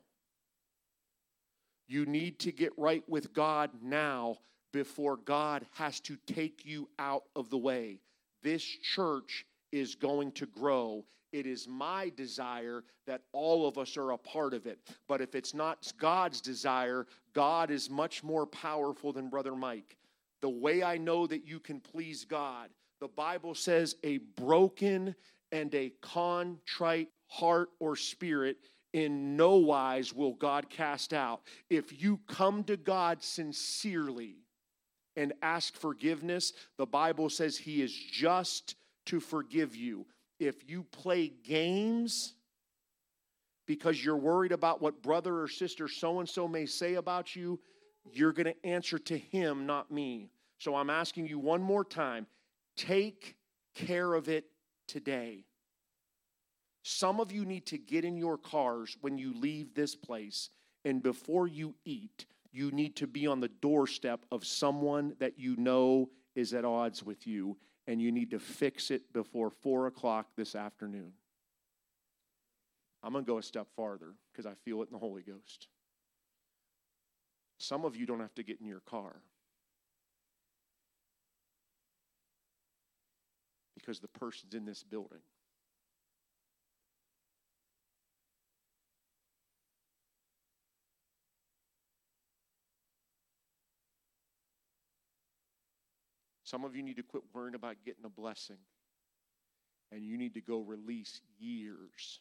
You need to get right with God now before God has to take you out of the way. This church is going to grow. It is my desire that all of us are a part of it. But if it's not God's desire, God is much more powerful than Brother Mike. The way I know that you can please God, the Bible says a broken and a contrite heart or spirit in no wise will God cast out. If you come to God sincerely and ask forgiveness, the Bible says He is just to forgive you. If you play games because you're worried about what brother or sister so-and-so may say about you, you're going to answer to Him, not me. So I'm asking you one more time, take care of it today. Some of you need to get in your cars when you leave this place, and before you eat, you need to be on the doorstep of someone that you know is at odds with you, and you need to fix it before four o'clock this afternoon. I'm going to go a step farther because I feel it in the Holy Ghost. Some of you don't have to get in your car because the person's in this building. Some of you need to quit worrying about getting a blessing, and you need to go release years,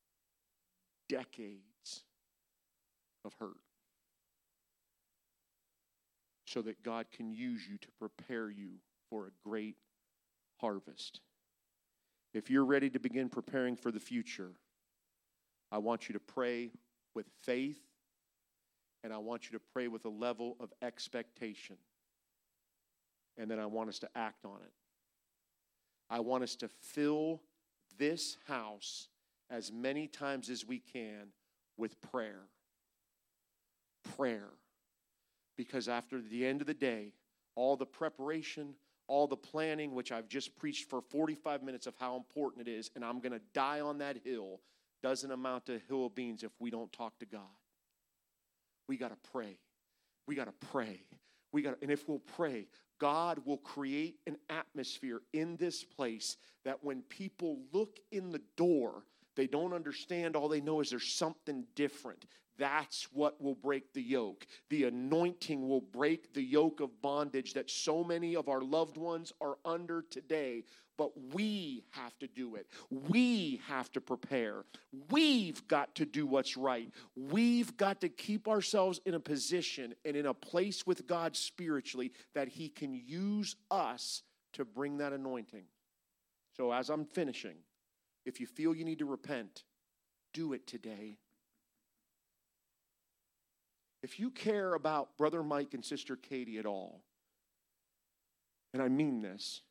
decades of hurt so that God can use you to prepare you for a great harvest. If you're ready to begin preparing for the future, I want you to pray with faith, and I want you to pray with a level of expectation. And then I want us to act on it. I want us to fill this house as many times as we can with prayer. Prayer. Because after the end of the day, all the preparation, all the planning, which I've just preached for forty-five minutes of how important it is, and I'm going to die on that hill, doesn't amount to a hill of beans if we don't talk to God. We got to pray. We got to pray. We got, and if we'll pray, God will create an atmosphere in this place that when people look in the door, they don't understand. All they know is there's something different. That's what will break the yoke. The anointing will break the yoke of bondage that so many of our loved ones are under today. but we have to do it. We have to prepare. We've got to do what's right. We've got to keep ourselves in a position and in a place with God spiritually that he can use us to bring that anointing. So as I'm finishing, if you feel you need to repent, do it today. If you care about Brother Mike and Sister Katie at all, and I mean this,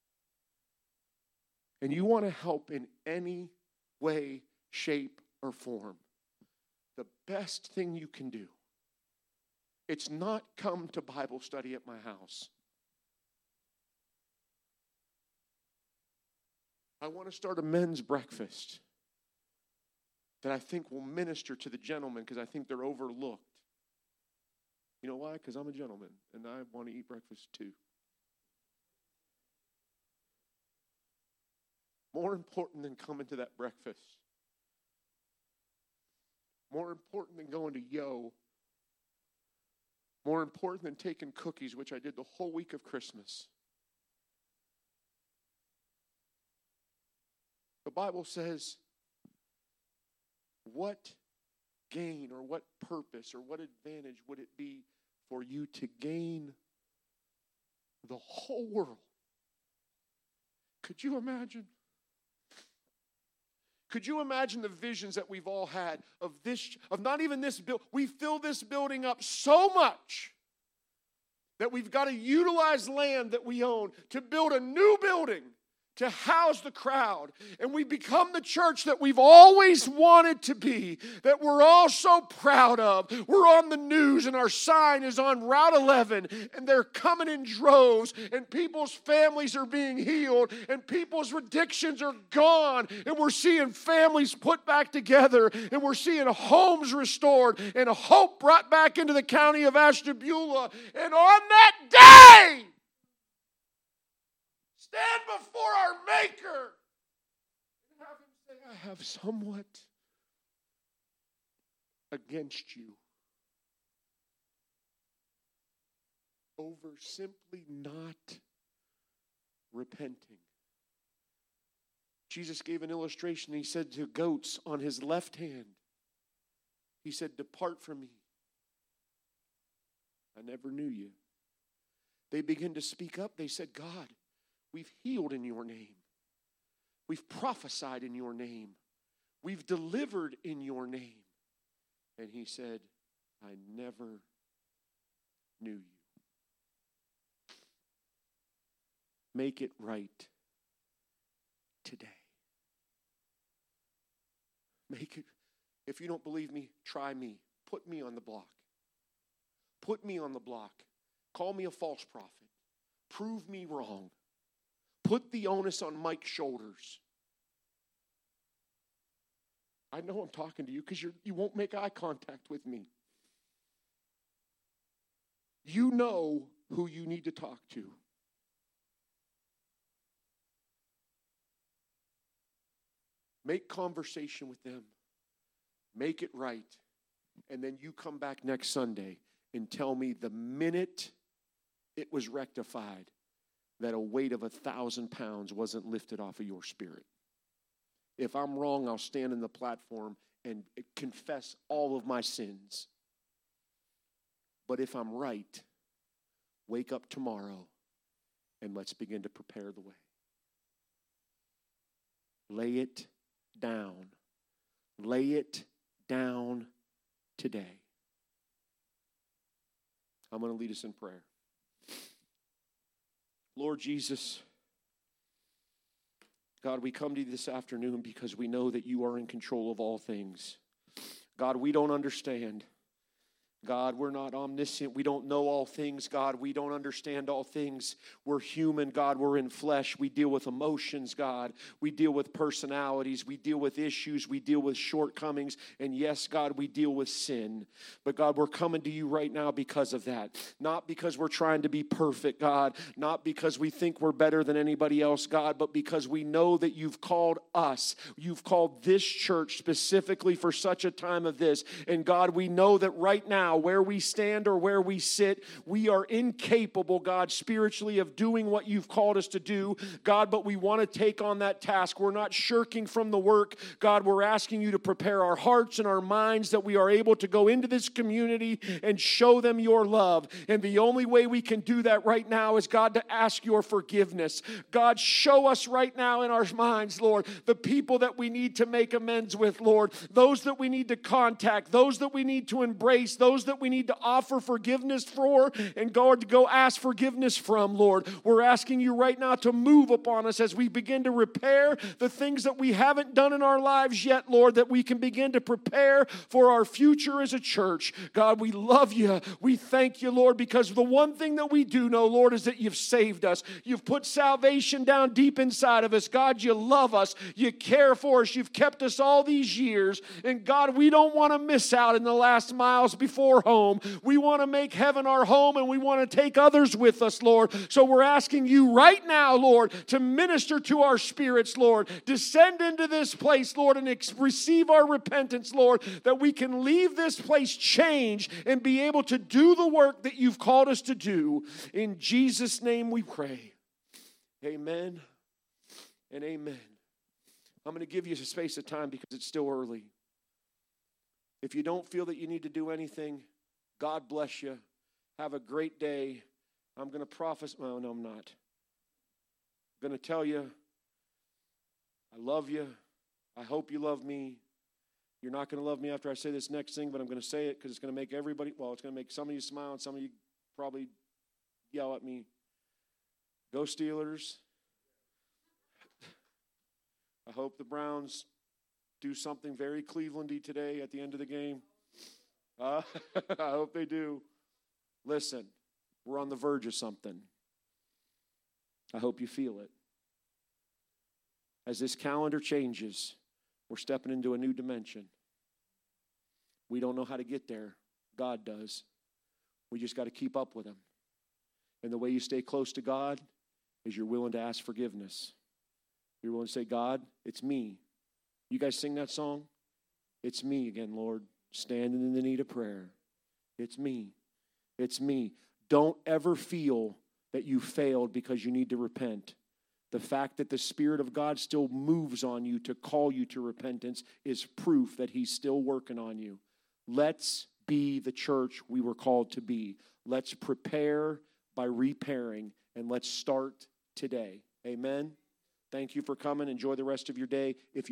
and you want to help in any way, shape, or form, the best thing you can do, it's not come to Bible study at my house. I want to start a men's breakfast that I think will minister to the gentlemen because I think they're overlooked. You know why? Because I'm a gentleman and I want to eat breakfast too. More important than coming to that breakfast, more important than going to Yo, more important than taking cookies, which I did the whole week of Christmas. The Bible says, what gain or what purpose or what advantage would it be for you to gain the whole world? Could you imagine? Could you imagine the visions that we've all had of this, of not even this building? We fill this building up so much that we've got to utilize land that we own to build a new building to house the crowd. And we become the church that we've always wanted to be, that we're all so proud of. We're on the news and our sign is on Route eleven and they're coming in droves and people's families are being healed and people's addictions are gone and we're seeing families put back together and we're seeing homes restored and hope brought back into the county of Ashtabula. And on that day, stand before our Maker and have him say, I have somewhat against you over simply not repenting. Jesus gave an illustration. He said to goats on his left hand, he said, depart from me. I never knew you. They began to speak up. They said, God, we've healed in your name. We've prophesied in your name. We've delivered in your name. And he said, I never knew you. Make it right today. Make it. If you don't believe me, try me. Put me on the block. Put me on the block. Call me a false prophet. Prove me wrong. Put the onus on Mike's shoulders. I know I'm talking to you because you you won't make eye contact with me. You know who you need to talk to. Make conversation with them. Make it right. And then you come back next Sunday and tell me the minute it was rectified, that a weight of a thousand pounds wasn't lifted off of your spirit. If I'm wrong, I'll stand in the platform and confess all of my sins. But if I'm right, wake up tomorrow and let's begin to prepare the way. Lay it down. Lay it down today. I'm going to lead us in prayer. Lord Jesus, God, we come to you this afternoon because we know that you are in control of all things. God, we don't understand. God, we're not omniscient. We don't know all things, God. We don't understand all things. We're human, God. We're in flesh. We deal with emotions, God. We deal with personalities. We deal with issues. We deal with shortcomings. And yes, God, we deal with sin. But God, we're coming to you right now because of that. Not because we're trying to be perfect, God. Not because we think we're better than anybody else, God. But because we know that you've called us. You've called this church specifically for such a time of this. And God, we know that right now, now, where we stand or where we sit, we are incapable, God, spiritually of doing what you've called us to do, God, but we want to take on that task. We're not shirking from the work. God, we're asking you to prepare our hearts and our minds that we are able to go into this community and show them your love. And the only way we can do that right now is, God, to ask your forgiveness. God, show us right now in our minds, Lord, the people that we need to make amends with, Lord, those that we need to contact, those that we need to embrace, those that we need to offer forgiveness for, and God, to go ask forgiveness from, Lord. We're asking you right now to move upon us as we begin to repair the things that we haven't done in our lives yet, Lord, that we can begin to prepare for our future as a church. God, we love you. We thank you, Lord, because the one thing that we do know, Lord, is that you've saved us. You've put salvation down deep inside of us. God, you love us. You care for us. You've kept us all these years. And God, we don't want to miss out in the last miles before home. We want to make heaven our home, and we want to take others with us, Lord. So we're asking you right now, Lord, to minister to our spirits, Lord. Descend into this place, Lord, and ex- receive our repentance, Lord, that we can leave this place changed and be able to do the work that you've called us to do. In Jesus' name we pray. Amen and amen. I'm going to give you a space of time because it's still early. If you don't feel that you need to do anything, God bless you. Have a great day. I'm going to prophesy. Well, no, I'm not. I'm going to tell you, I love you. I hope you love me. You're not going to love me after I say this next thing, but I'm going to say it because it's going to make everybody, well, it's going to make some of you smile and some of you probably yell at me. Go Steelers. I hope the Browns do something very Cleveland-y today at the end of the game. Uh, I hope they do. Listen, we're on the verge of something. I hope you feel it. As this calendar changes, we're stepping into a new dimension. We don't know how to get there. God does. We just got to keep up with him. And the way you stay close to God is you're willing to ask forgiveness. You're willing to say, God, it's me. You guys sing that song? It's me again, Lord, standing in the need of prayer. It's me. It's me. Don't ever feel that you failed because you need to repent. The fact that the Spirit of God still moves on you to call you to repentance is proof that he's still working on you. Let's be the church we were called to be. Let's prepare by repairing, and let's start today. Amen. Thank you for coming. Enjoy the rest of your day. If you